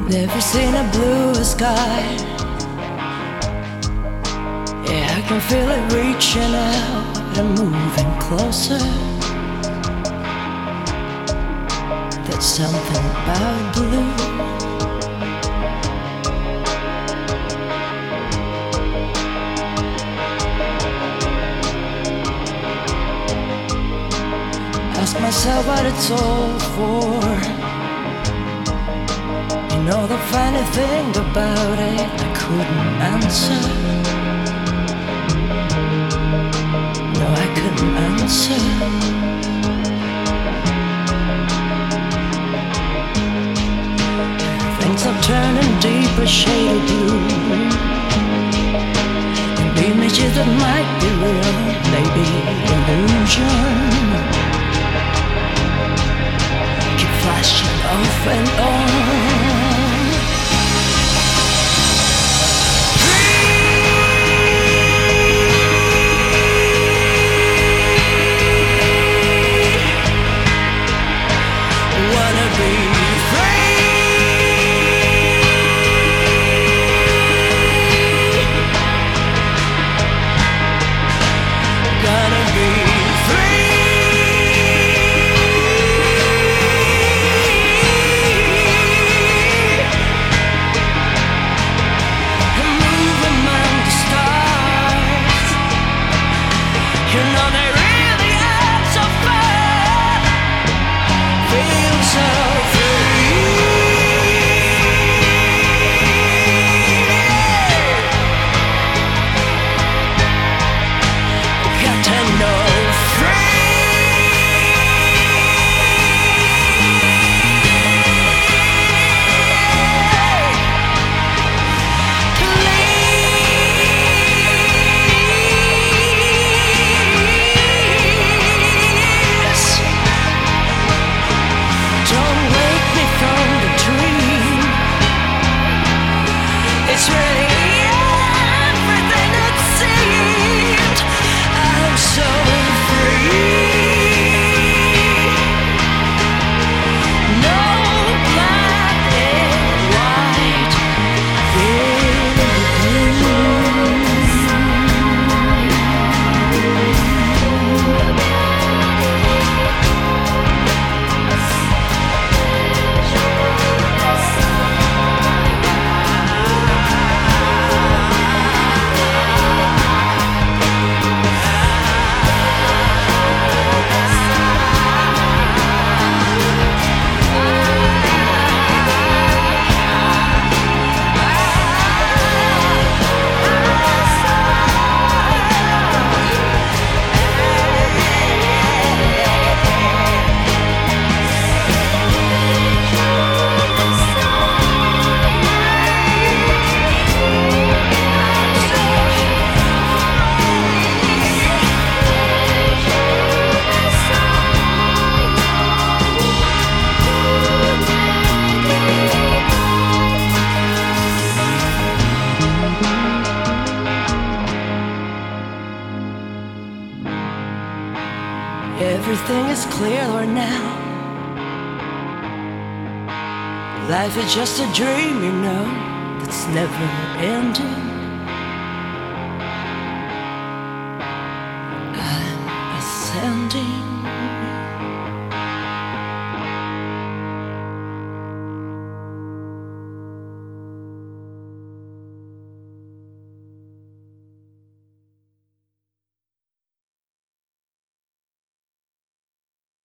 Never seen a bluer sky. Yeah, I can feel it reaching out and moving closer. There's something about blue. Ask myself what it's all for. You know the funny thing about it, I couldn't answer. No, I couldn't answer. Things are turning deeper shade of blue, and images that might be real, maybe illusion, keep flashing off and on. Everything is clearer now. Life is just a dream, you know, that's never ending. I'm ascending.